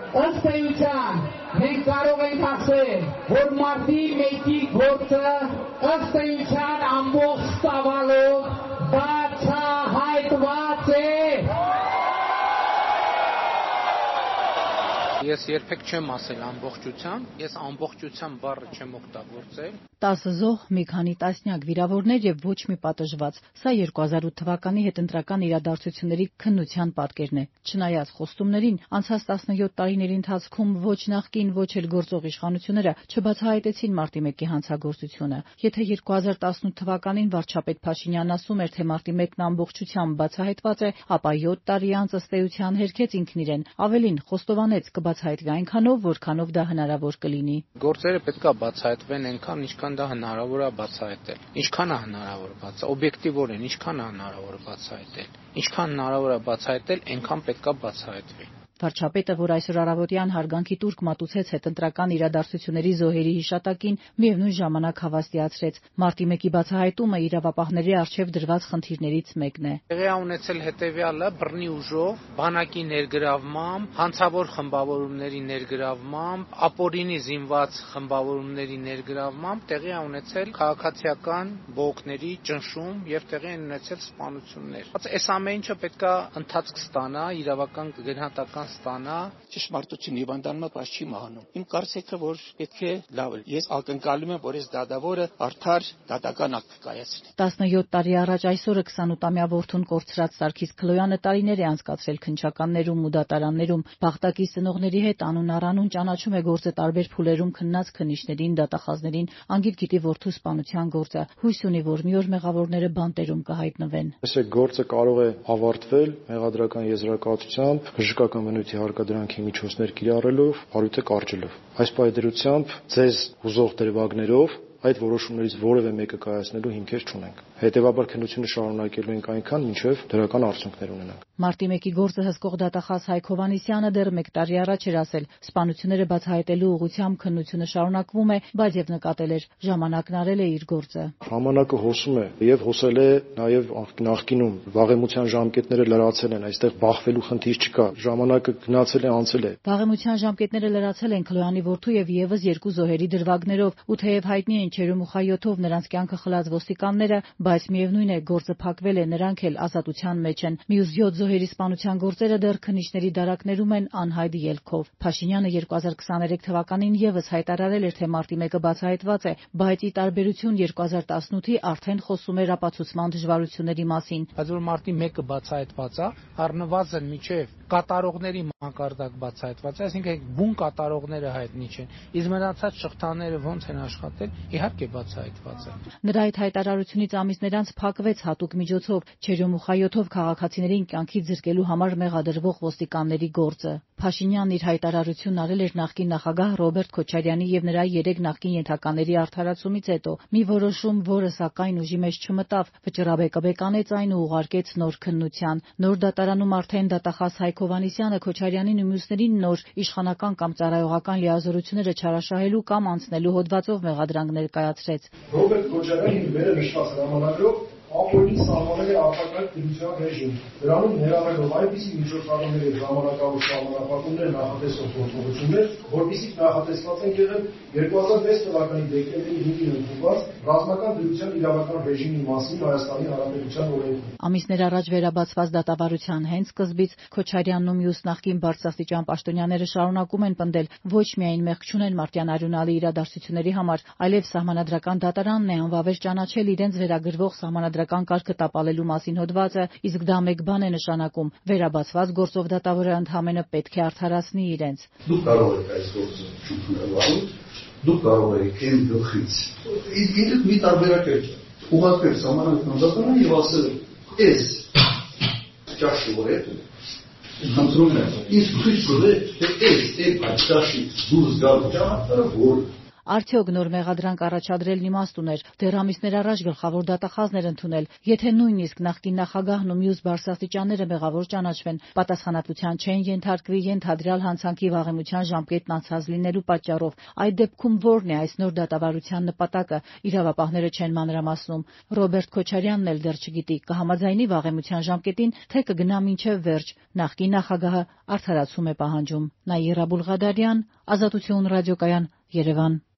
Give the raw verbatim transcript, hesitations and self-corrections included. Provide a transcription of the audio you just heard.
ըստ էության մենք կարող ենք ասել, որ մարտի մեկի գործը ըստ էության ամբողջ ծավալով բացահայտված է։ Ես երբեք չեմ ասել ամբողջությամբ, ես ամբողջությամբ բառը չեմ օգտագործել։ տասը զոհ, մի քանի տասնյակ վիրավորներ եւ ոչ մի պատժված։ Սա երկու հազար ութ թվականի հետընտրական իրադարձությունների քննության պատկերն է։ Չնայած խոստումներին, անցած տասնյոթ տարիների ընթացքում ոչ նախկին, ոչ էլ գործող իշխանությունները չբացահայտեցին մարտի մեկի հանցագործությունը։ Եթե երկու հազար տասնութ թվականին վարչապետ Փաշինյանն ասում էր, թե մարտի մեկն ամբողջությամբ բացահայտված է, ապա յոթ տարի անց ըստ էության հերքեց ինքն իրեն, ավելին խոստովանեց կբացահայտվի այնքանով, որքանով դա հնարավոր կլինի։ Գործերը պետքա բացահայտվեն այնքան, ինչքան դա հնարավոր է բացահայտել։ Ինչքան է հնարավոր բացահայտել, օբյեկտիվորեն ինչքան է հնարավոր բացահայտել։ Ինչքան հնարավոր է բացահայտել, այնքան պետքա բացահայտվի։ Վարչապետը, որ այսօր առավոտյան հարգանքի տուրք մատուցեց հետընտրական իրադարձությունների զոհերի հիշատակին, միևնույն ժամանակ հավաստիացրեց, մարտի մեկի բացահայտումը իրավապահների առջև դրված խնդիրներից մեկն է։ Տեղի ունեցել հետևյալը՝ բռնի ուժով, բանակի ներգրավմամբ, հանցավոր խմբավորումների ներգրավմամբ, ապօրինի զինված խմբավորումների ներգրավմամբ տեղի ունեցել քաղաքացիական բողոքների ճնշում եւ տեղի ունեցել սպանություններ։ Այս ամեն ինչը պետքա ընթացք ստանա, իրավական գնահատական ստանա։ Ճշմարտություն հիվանդանումը պաշ չի մահանում։ Իմ կարծիքը որ պետք է լավ է։ Ես ակնկալում եմ, որ այս դատավորը արդար դատական ակտ կայացնի։ տասնյոթ տարի առաջ այսօրը քսանութամյա որդուն կորցրած Սարգիս Քլոյանը տարիներ է անցկացրել քննչականներում ու դատարաններում։ Բախտակի ծնողների հետ անուն առանուն ճանաչում է գործը տարբեր փուլերում քննած քննիչներին, դատախազներին, անգիր գիտի որդու սպանության գործը։ Հույս ունի, որ մի օր մեղավորները բանտերում կհայտնվեն։ Այս գործը կարող է ավարտվել մեղադրական եզրակացությամբ, բժշկական բնույթի հարկադրանքի միջոցներ կիրառելով, հարույթը կարճելով։ Այս պայմանությամբ ձեզ հուզող դրվագներով այդ որոշումներից որևէ մեկը կայացնելու հիմքեր չունենք։ Հետևաբար քննությունը շարունակելու ենք այնքան, մինչև դրական արդյունքներ ունենանք։ Մարտի մեկի գործը հսկող դատախազ Հայկ Հովհաննիսյանը դեռ մեկ տարի առաջ էր ասել, սպանությունները բացահայտելու ուղղությամբ քննությունը շարունակվում է, բայց եւ նկատել էր, ժամանակն արել է իր գործը։ Ժամանակը հոսում է եւ հոսել է նաեւ նախկինում վաղեմության ժամկետները լրացել են, այստեղ բախվելու խնդիր չկա, ժամանակը գնացել է, անցել է։ Վաղեմության ժամկետները լրացել են Քլոյանի որդու եւ եւս երկու զոհերի դրվագներով, ու թեև հայտնի են Չերոմուխայոթով նրանց կյանքը խլած ոստիկանները, բայց միևնույն է, գործը փակվել է, նրանք էլ ազատության մեջ են։ Մյուս յոթ զոհերի սպանության գործերը դեռ քննիչների դարակներում են անհայտ ելքով։ Փաշինյանը երկու հազար քսաներեք թվականին եւս հայտարարել էր, թե մարտի մեկը բացահայտված է, բայց ի տարբերություն երկու հազար տասնութի արդեն խոսում էր ապացուցման դժվարությունների մասին։ Բայց որ մարտի մեկը բացահայտված է, առնվազն միջև կատարողների մակարդակ բացահայտված է, այսինքն բուն կատարողները հայտնի չեն։ Իսկ մնացած շղթաները ոնց են աշխատել, իհարկե բացահայտված է։ Նրա այդ հայտարարությունից ամիսներ անց փակվեց հատուկ միջոցով Չերոմուխայոթով քաղաքացիներին կյանքից զրկելու համար մեղադրվող ոստիկանների գործը։ Փաշինյանն իր հայտարարությունն արել էր նախկին նախագահ Ռոբերտ Քոչարյանի եւ նրա երեք նախկին ենթակաների արդարացումից հետո։ Մի որոշում, որը սակայն ուժի մեջ չմտավ, վճռաբեկը բեկանեց այն ու ուղարկեց նոր քննության։ Նոր դատարանում արդեն դատախազ Հայկ Հովհաննիսյանը Քոչարյանին ու մյուսներին նոր իշխանական կամ ծառայողական լիազորությունները չարաշահելու կամ անցնելու հոդվածով մեղադրանք ներկայացրեց։ Ռոբերտ Քոչարյանի վերը նշված հրամանագրով ապօրինի սահմանել է արտակարգ դրության ռեժիմ։ Դրանում ներառելով այնպիսի միջոցառումների ժամանակավոր սահմանափակումներ նախատեսող գործողություններ, որպիսիք նախատեսված են եղել երկու հազար վեց թվականի դեկտեմբերի հինգին ընդունված ռազմական դրության իրավական ռեժիմի մասին Հայաստանի Հանրապետության օրենքում։ Ամիսներ առաջ վերաբացված դատավարության հենց սկզբից Քոչարյանն ու մյուս նախկին բարձրաստիճան պաշտոնյաները շարունակում են պնդել, ոչ միայն մեղք չունեն մարտյան արյունալի իրադարձությունների համար, այլև սահմանադրական դատարանն է անվավեր ճանաչել իրենց վերագրվող սահմանադրական կարգը տապալելու մասին հոդվածը, իսկ դա մեկ բան է նշանակում. վերաբացված գործով դատավորը ընդհանրապես պետք է արդարացնի իրենց։ Դուք կարող եք այս գործը չփնտրել, դուք կարող եք իմ գլխից իդեք մի տարբերակեր ուղղակի սահմանադրական դատարան եւ ասել էս ճաշի օրը Խնդրում եմ, իսկ քույր գորե, թե այս այդ ճաշի դուրս գալ ճանապարհը որ Արդյոք նոր մեղադրանք առաջադրելն իմաստ ուներ, դեռ ամիսներ առաջ գլխավոր դատախազն էր ընդունել, եթե նույնիսկ նախկին նախագահն ու մյուս բարձրաստիճանները մեղավոր ճանաչվեն, պատասխանատվության չեն ենթարկվի ենթադրյալ հանցանքի վաղեմության ժամկետն անցած լինելու պատճառով, այդ դեպքում ո՞րն է այս նոր դատավարության նպատակը, իրավապահները չեն մանրամասնում։ Ռոբերտ Քոչարյանն էլ դեռ չգիտի, կհամաձայնի վաղեմության ժամկետին, թե կգնա մինչև վերջ։ Նախկին նախագահը արդարացում է պահանջում։ Նաիրա Բուլղադարյան, Ազատություն ռադիոկայան, Երևան։